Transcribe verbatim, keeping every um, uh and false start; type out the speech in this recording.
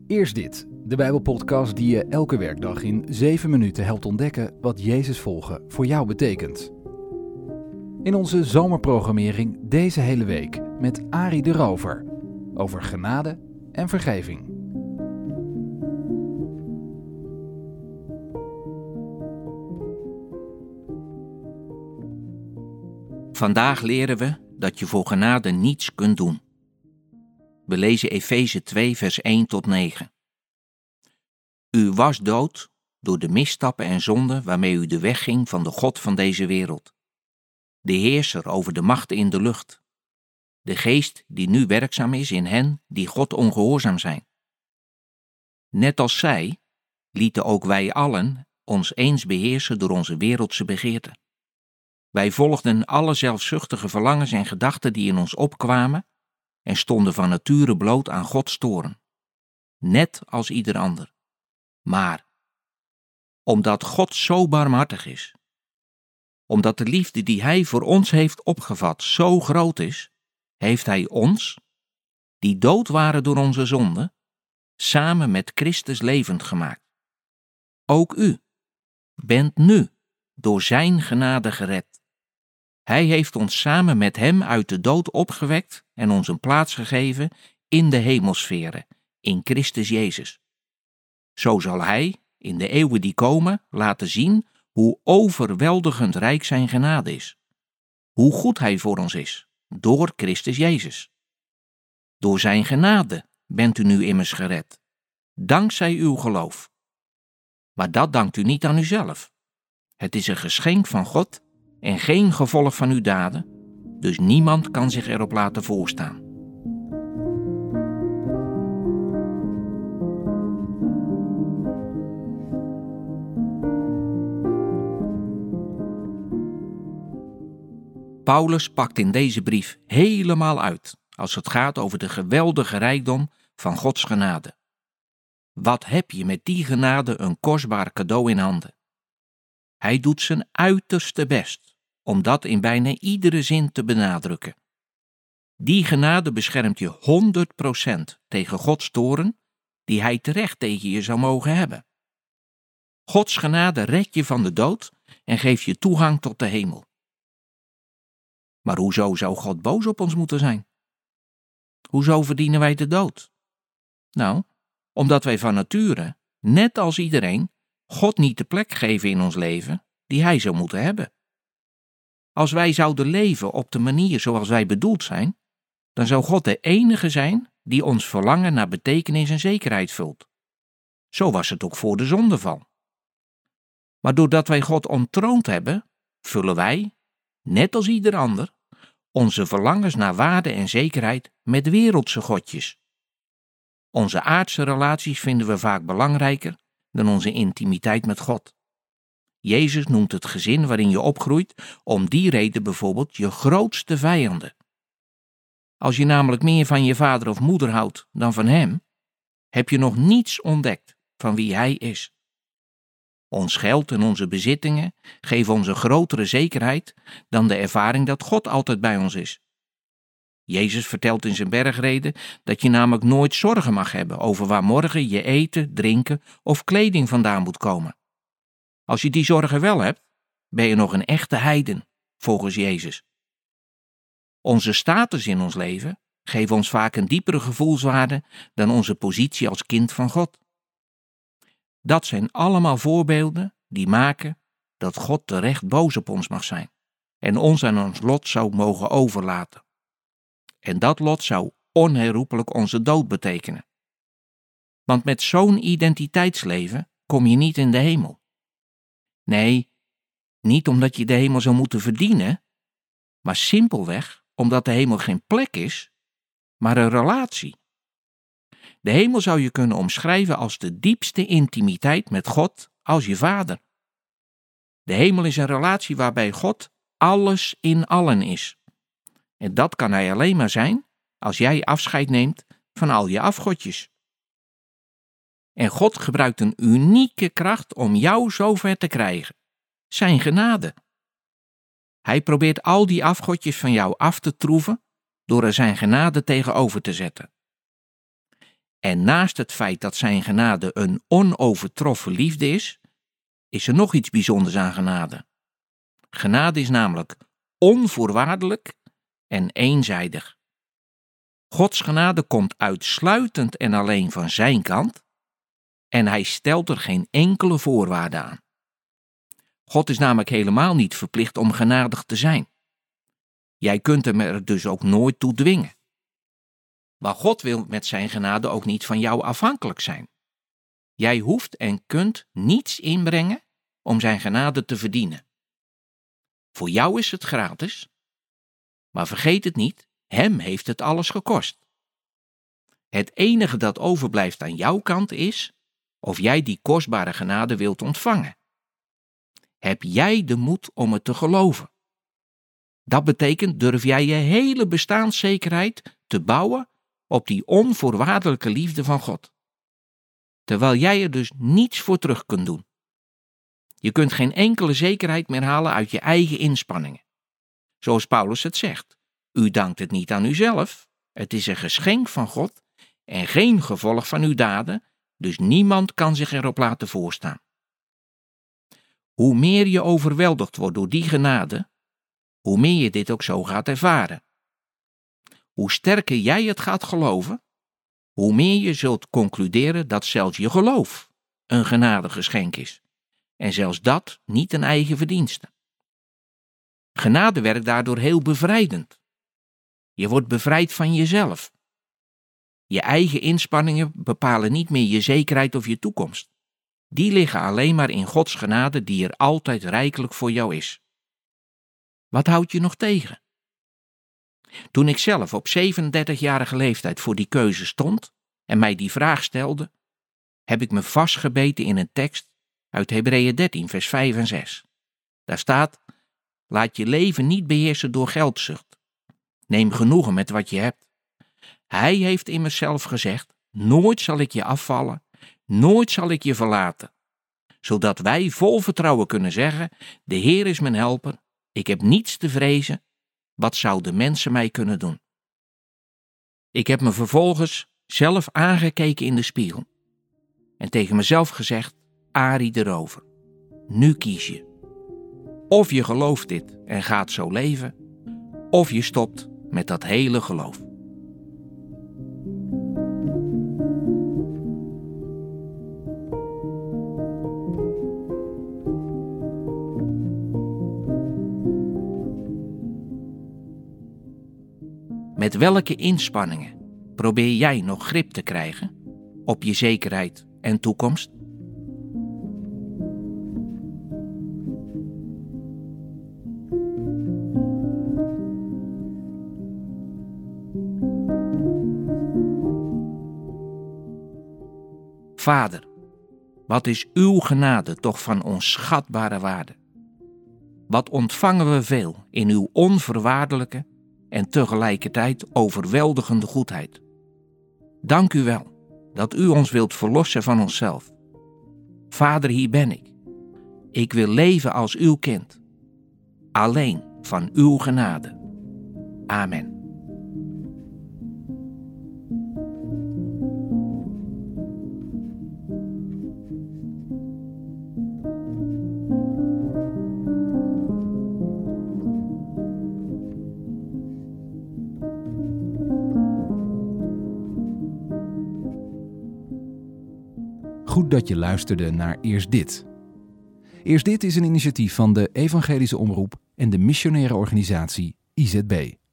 Eerst dit, de Bijbelpodcast die je elke werkdag in zeven minuten helpt ontdekken wat Jezus volgen voor jou betekent. In onze zomerprogrammering deze hele week met Arie de Rover over genade en vergeving. Vandaag leren we dat je voor genade niets kunt doen. We lezen Efeze twee vers één tot negen. U was dood door de misstappen en zonden waarmee u de weg ging van de God van deze wereld. De heerser over de machten in de lucht. De geest die nu werkzaam is in hen die God ongehoorzaam zijn. Net als zij lieten ook wij allen ons eens beheersen door onze wereldse begeerten. Wij volgden alle zelfzuchtige verlangens en gedachten die in ons opkwamen en stonden van nature bloot aan Gods toorn, net als ieder ander. Maar, omdat God zo barmhartig is, omdat de liefde die Hij voor ons heeft opgevat zo groot is, heeft Hij ons, die dood waren door onze zonden, samen met Christus levend gemaakt. Ook u bent nu door Zijn genade gered. Hij heeft ons samen met Hem uit de dood opgewekt en ons een plaats gegeven in de hemelsferen, in Christus Jezus. Zo zal Hij, in de eeuwen die komen, laten zien hoe overweldigend rijk Zijn genade is. Hoe goed Hij voor ons is, door Christus Jezus. Door Zijn genade bent u nu immers gered, dankzij uw geloof. Maar dat dankt u niet aan uzelf. Het is een geschenk van God en geen gevolg van uw daden, dus niemand kan zich erop laten voorstaan. Paulus pakt in deze brief helemaal uit als het gaat over de geweldige rijkdom van Gods genade. Wat heb je met die genade een kostbaar cadeau in handen? Hij doet zijn uiterste best om dat in bijna iedere zin te benadrukken. Die genade beschermt je honderd procent tegen Gods toorn, die Hij terecht tegen je zou mogen hebben. Gods genade redt je van de dood en geeft je toegang tot de hemel. Maar hoezo zou God boos op ons moeten zijn? Hoezo verdienen wij de dood? Nou, omdat wij van nature, net als iedereen, God niet de plek geven in ons leven die Hij zou moeten hebben. Als wij zouden leven op de manier zoals wij bedoeld zijn, dan zou God de enige zijn die ons verlangen naar betekenis en zekerheid vult. Zo was het ook voor de zondeval. Maar doordat wij God ontroond hebben, vullen wij, net als ieder ander, onze verlangens naar waarde en zekerheid met wereldse godjes. Onze aardse relaties vinden we vaak belangrijker dan onze intimiteit met God. Jezus noemt het gezin waarin je opgroeit om die reden bijvoorbeeld je grootste vijanden. Als je namelijk meer van je vader of moeder houdt dan van Hem, heb je nog niets ontdekt van wie Hij is. Ons geld en onze bezittingen geven ons een grotere zekerheid dan de ervaring dat God altijd bij ons is. Jezus vertelt in zijn bergreden dat je namelijk nooit zorgen mag hebben over waar morgen je eten, drinken of kleding vandaan moet komen. Als je die zorgen wel hebt, ben je nog een echte heiden, volgens Jezus. Onze status in ons leven geeft ons vaak een diepere gevoelswaarde dan onze positie als kind van God. Dat zijn allemaal voorbeelden die maken dat God terecht boos op ons mag zijn en ons aan ons lot zou mogen overlaten. En dat lot zou onherroepelijk onze dood betekenen. Want met zo'n identiteitsleven kom je niet in de hemel. Nee, niet omdat je de hemel zou moeten verdienen, maar simpelweg omdat de hemel geen plek is, maar een relatie. De hemel zou je kunnen omschrijven als de diepste intimiteit met God als je Vader. De hemel is een relatie waarbij God alles in allen is. En dat kan Hij alleen maar zijn als jij afscheid neemt van al je afgodjes. En God gebruikt een unieke kracht om jou zover te krijgen. Zijn genade. Hij probeert al die afgodjes van jou af te troeven door er zijn genade tegenover te zetten. En naast het feit dat zijn genade een onovertroffen liefde is, is er nog iets bijzonders aan genade. Genade is namelijk onvoorwaardelijk en eenzijdig. Gods genade komt uitsluitend en alleen van zijn kant en hij stelt er geen enkele voorwaarde aan. God is namelijk helemaal niet verplicht om genadig te zijn. Jij kunt hem er dus ook nooit toe dwingen. Maar God wil met zijn genade ook niet van jou afhankelijk zijn. Jij hoeft en kunt niets inbrengen om zijn genade te verdienen. Voor jou is het gratis, maar vergeet het niet, hem heeft het alles gekost. Het enige dat overblijft aan jouw kant is of jij die kostbare genade wilt ontvangen. Heb jij de moed om het te geloven? Dat betekent, durf jij je hele bestaanszekerheid te bouwen op die onvoorwaardelijke liefde van God. Terwijl jij er dus niets voor terug kunt doen. Je kunt geen enkele zekerheid meer halen uit je eigen inspanningen. Zoals Paulus het zegt, u dankt het niet aan uzelf, het is een geschenk van God en geen gevolg van uw daden, dus niemand kan zich erop laten voorstaan. Hoe meer je overweldigd wordt door die genade, hoe meer je dit ook zo gaat ervaren. Hoe sterker jij het gaat geloven, hoe meer je zult concluderen dat zelfs je geloof een genadegeschenk is. En zelfs dat niet een eigen verdienste. Genade werkt daardoor heel bevrijdend. Je wordt bevrijd van jezelf. Je eigen inspanningen bepalen niet meer je zekerheid of je toekomst. Die liggen alleen maar in Gods genade die er altijd rijkelijk voor jou is. Wat houdt je nog tegen? Toen ik zelf op zevenendertigjarige leeftijd voor die keuze stond en mij die vraag stelde, heb ik me vastgebeten in een tekst uit Hebreeën dertien vers vijf en zes. Daar staat, laat je leven niet beheersen door geldzucht. Neem genoegen met wat je hebt. Hij heeft immers zelf gezegd, nooit zal ik je afvallen, nooit zal ik je verlaten. Zodat wij vol vertrouwen kunnen zeggen, de Heer is mijn helper, ik heb niets te vrezen, wat zouden mensen mij kunnen doen? Ik heb me vervolgens zelf aangekeken in de spiegel en tegen mezelf gezegd, Arie de Rover, nu kies je. Of je gelooft dit en gaat zo leven, of je stopt met dat hele geloof. Met welke inspanningen probeer jij nog grip te krijgen op je zekerheid en toekomst? Vader, wat is uw genade toch van onschatbare waarde? Wat ontvangen we veel in uw onvoorwaardelijke en tegelijkertijd overweldigende goedheid. Dank u wel dat u ons wilt verlossen van onszelf. Vader, hier ben ik. Ik wil leven als uw kind. Alleen van uw genade. Amen. Goed dat je luisterde naar Eerst Dit. Eerst Dit is een initiatief van de Evangelische Omroep en de missionaire organisatie I Z B.